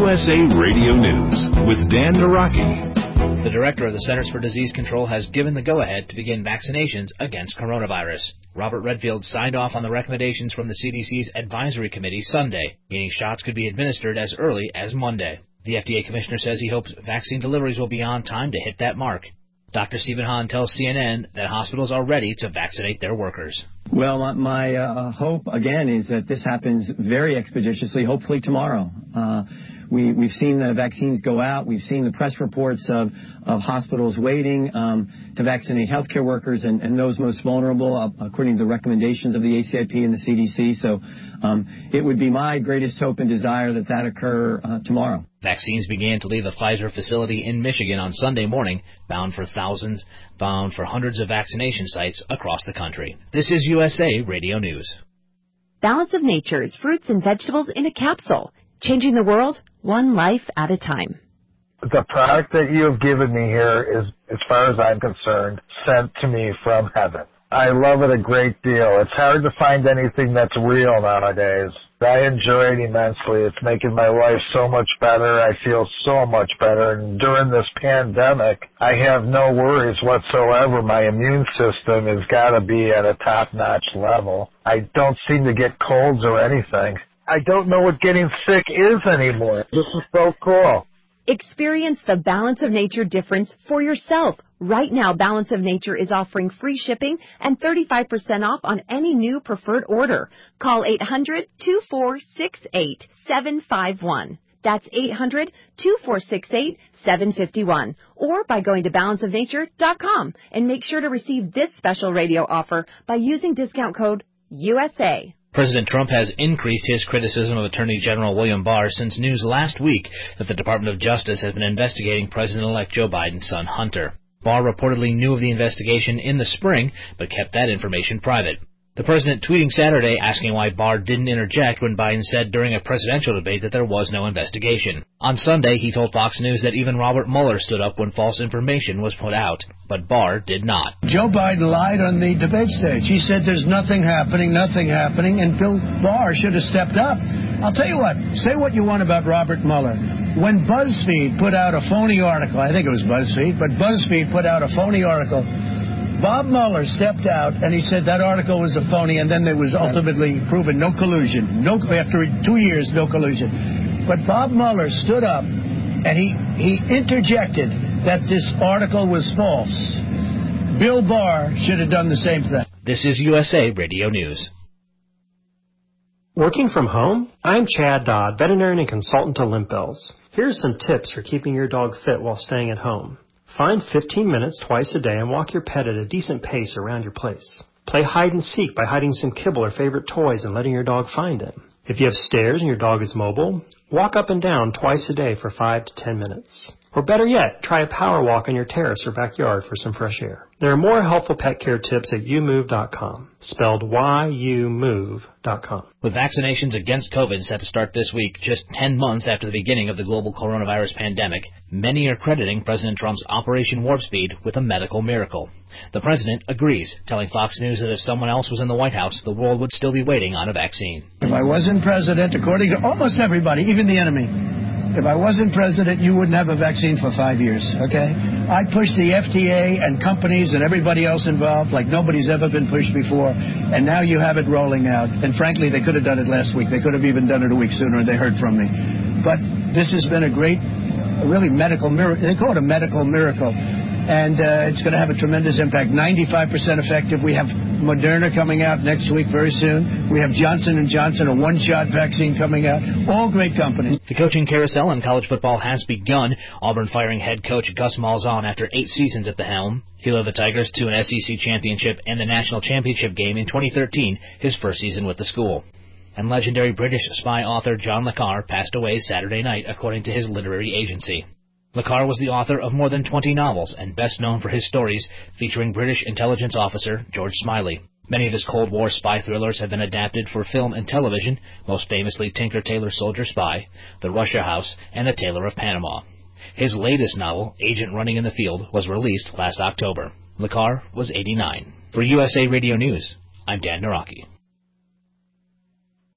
USA Radio News with Dan Naraki. The director of the Centers for Disease Control has given the go-ahead to begin vaccinations against coronavirus. Robert Redfield signed off on the recommendations from the CDC's Advisory Committee Sunday, meaning shots could be administered as early as Monday. The FDA commissioner says he hopes vaccine deliveries will be on time to hit that mark. Dr. Stephen Hahn tells CNN that hospitals are ready to vaccinate their workers. Well, my hope, again, is that this happens very expeditiously, hopefully tomorrow. We've seen the vaccines go out. We've seen the press reports of hospitals waiting to vaccinate healthcare workers and those most vulnerable, according to the recommendations of the ACIP and the CDC. So it would be my greatest hope and desire that occur tomorrow. Vaccines began to leave the Pfizer facility in Michigan on Sunday morning, bound for hundreds of vaccination sites across the country. This is USA Radio News. Balance of Nature's fruits and vegetables in a capsule, changing the world one life at a time. The product that you have given me here is, as far as I'm concerned, sent to me from heaven. I love it a great deal. It's hard to find anything that's real nowadays. I enjoy it immensely. It's making my life so much better. I feel so much better. And during this pandemic, I have no worries whatsoever. My immune system has got to be at a top-notch level. I don't seem to get colds or anything. I don't know what getting sick is anymore. This is so cool. Experience the Balance of Nature difference for yourself. Right now, Balance of Nature is offering free shipping and 35% off on any new preferred order. Call 800-2468-751. That's 800-2468-751. Or by going to balanceofnature.com and make sure to receive this special radio offer by using discount code USA. President Trump has increased his criticism of Attorney General William Barr since news last week that the Department of Justice has been investigating President-elect Joe Biden's son, Hunter. Barr reportedly knew of the investigation in the spring, but kept that information private. The president tweeting Saturday asking why Barr didn't interject when Biden said during a presidential debate that there was no investigation. On Sunday, he told Fox News that even Robert Mueller stood up when false information was put out, but Barr did not. Joe Biden lied on the debate stage. He said there's nothing happening, and Bill Barr should have stepped up. I'll tell you what, say what you want about Robert Mueller. When BuzzFeed put out a phony article, I think it was BuzzFeed, but BuzzFeed put out a phony article, Bob Mueller stepped out and he said that article was a phony, and then there was ultimately proven no collusion. After 2 years, no collusion. But Bob Mueller stood up and he interjected that this article was false. Bill Barr should have done the same thing. This is USA Radio News. Working from home? I'm Chad Dodd, veterinarian and consultant to Limp Bells. Here are some tips for keeping your dog fit while staying at home. Find 15 minutes twice a day and walk your pet at a decent pace around your place. Play hide and seek by hiding some kibble or favorite toys and letting your dog find them. If you have stairs and your dog is mobile, walk up and down twice a day for 5 to 10 minutes. Or better yet, try a power walk on your terrace or backyard for some fresh air. There are more helpful pet care tips at youmove.com, spelled YOUMOVE.com. With vaccinations against COVID set to start this week, just 10 months after the beginning of the global coronavirus pandemic, many are crediting President Trump's Operation Warp Speed with a medical miracle. The president agrees, telling Fox News that if someone else was in the White House, the world would still be waiting on a vaccine. If I wasn't president, according to almost everybody, even the enemy, if I wasn't president, you wouldn't have a vaccine for 5 years, okay? I'd push the FDA and companies and everybody else involved like nobody's ever been pushed before, and now you have it rolling out. And frankly, they could have done it last week. They could have even done it a week sooner, and they heard from me. But this has been a great, really medical miracle. They call it a medical miracle. And it's going to have a tremendous impact. 95% effective. We have Moderna coming out next week very soon. We have Johnson & Johnson, a one-shot vaccine coming out. All great companies. The coaching carousel in college football has begun. Auburn firing head coach Gus Malzahn after 8 seasons at the helm. He led the Tigers to an SEC championship and the national championship game in 2013, his first season with the school. And legendary British spy author John le Carre passed away Saturday night, according to his literary agency. Le Carre was the author of more than 20 novels and best known for his stories featuring British intelligence officer George Smiley. Many of his Cold War spy thrillers have been adapted for film and television, most famously Tinker Tailor Soldier Spy, The Russia House, and The Tailor of Panama. His latest novel, Agent Running in the Field, was released last October. Le Carre was 89. For USA Radio News, I'm Dan Naraki.